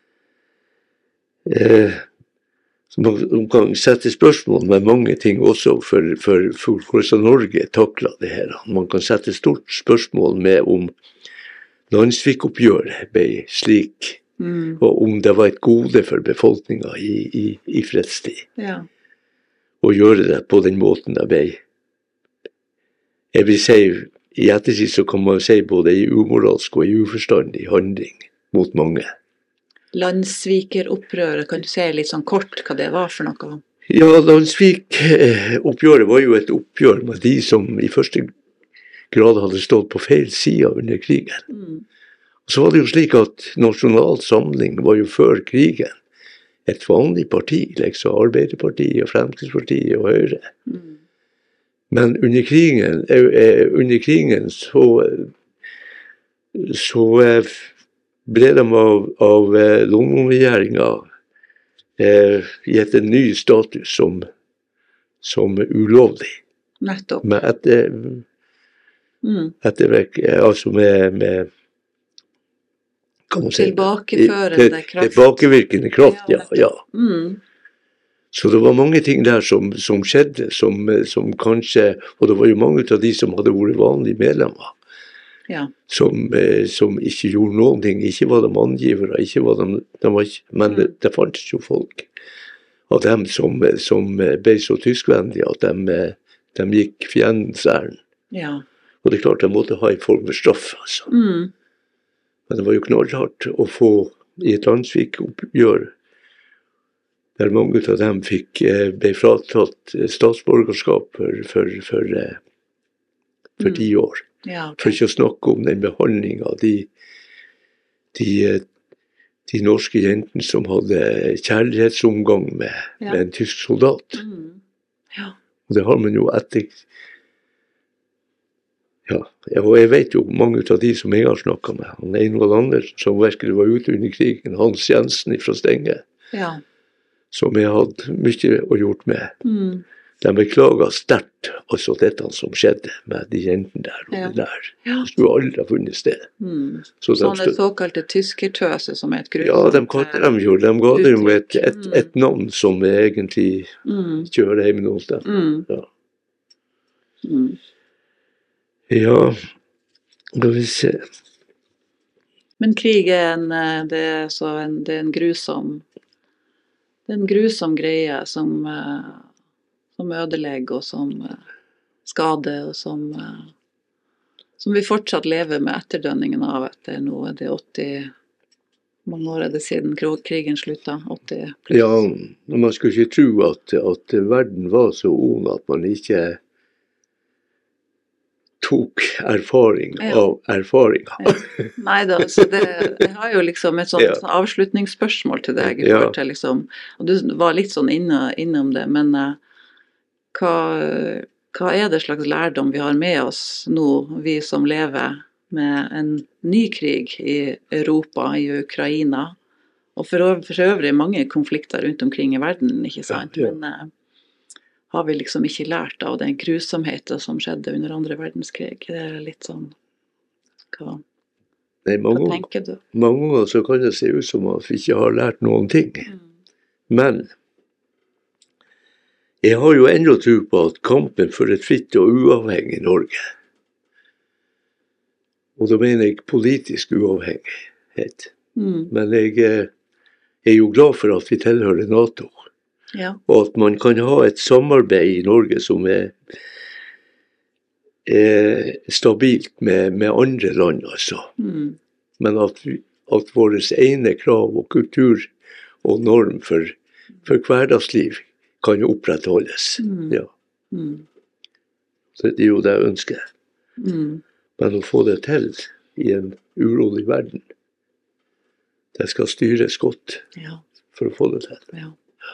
Så man kan sette spørsmål med mange ting også for hvordan Norge taklet det her. Man kan sette stort spørsmål med om Landsvikoppgjøret ble slik, og om det var et gode for befolkningen i fredstid. Ja. Å gjøre det på den måten det ble. Jeg vil si, i ettertid så kan man si både i umoralsk og i uforstandig handling mot mange. Landsvikeropprøret, kan du si litt sånn kort hva det var for noe? Ja, Landsvikoppgjøret var jo et oppgjør med de som i første grad hadde stått på feil side under krigen. Så var det jo slik at Nasjonal Samling var jo før krigen et vanlig parti, liksom Arbeiderpartiet og Fremskrittspartiet og Høyre. Men under krigen så ble de av London-regjeringen gitt en ny status som ulovlig. Nettopp. Med altså med tilbakeførende kraft. Tilbakevirkende kraft, ja. Så det var mange ting der som skjedde, som kanskje, og det var jo mange av de som hadde vært vanlige medlemmer, Ja. Som ikke gjorde noen ting. Ikke var de angivere, ikke var men det fantes jo folk av dem som ble så tyskvennlige at de gikk fiendens ærend. Ja. Og det klart de måtte ha en form for straff, altså. Men det var jo knallhardt å få i et landssvikoppgjør der mange av dem ble fratatt statsborgerskap for 10 år. Ja, okay. For ikke å snakke om den behandlingen av de norske jentene som hadde kjærlighetsomgang med en tysk soldat. Ja. Og det har man jo etter... Ja, og jeg vet jo mange av de som jeg har snakket med. Han Einvald Andersen, som virkelig var ute under krigen, Hans Jensen fra Stenge, som jeg hadde mye å gjort med. De beklaget sterkt altså dette som skjedde med de jentene der og det der. Det skulle aldri ha funnet sted. Sånne såkalte tyskertøse som et grusomt... Ja, de kalte dem jo. De ga dem et navn som egentlig ikke hører hjemme hos dem. Ja. Ja, skal vi se. Men krig det er en grusom greie som ødelegger og som skader og som vi fortsatt lever med etterdønningen av etter nå. Det 80 mange år det siden krigen sluttet, 80 pluss. Ja, man skulle ikke tro at verden var så ond at man ikke tok erfaring av erfaringer. Neida, så jeg har jo liksom et sånt avslutningsspørsmål til deg i forhold til liksom, og du var litt sånn innom det, men hva det slags lærdom vi har med oss nå, vi som lever med en ny krig i Europa, i Ukraina, og for øvrig mange konflikter rundt omkring i verden, ikke sant? Men har vi liksom ikke lært av den grusomheten som skjedde under andre verdenskrig? Det litt sånn, hva tenker du? Mange ganger så kan det se ut som at vi ikke har lært noen ting. Men jeg har jo enda tro på at kampen for et fritt og uavhengig Norge, og da mener jeg politisk uavhengighet, men jeg er jo glad for at vi tilhører NATO. Ja. Og at man kan ha et samarbeid i Norge som er stabilt med andre land, altså. Men at våres ene krav og kultur og norm for hverdagsliv kan opprettholdes. Ja. Så det er jo det jeg ønsker. Men å få det til i en urolig verden, det skal styres godt for å få det til. Ja.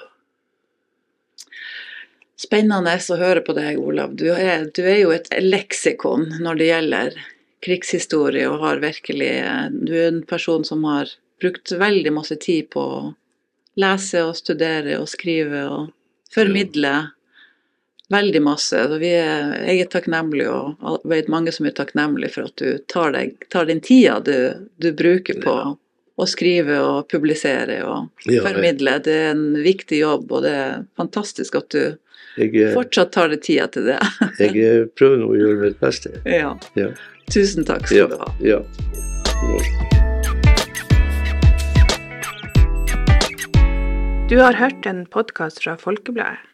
Spennende å høre på deg, Olav. Du er jo et leksikon når det gjelder krigshistorie, og du er en person som har brukt veldig masse tid på å lese og studere og skrive og formidle veldig masse. Jeg er takknemlig, og vet mange som er takknemlig for at du tar den tida du bruker på å skrive og publisere og formidle. Det er en viktig jobb, og det er fantastisk at du fortsatt tar det tida til det. Jeg prøver nå å gjøre mitt beste. Ja. Tusen takk skal du ha. Ja. Du har hørt en podcast fra Folkebladet.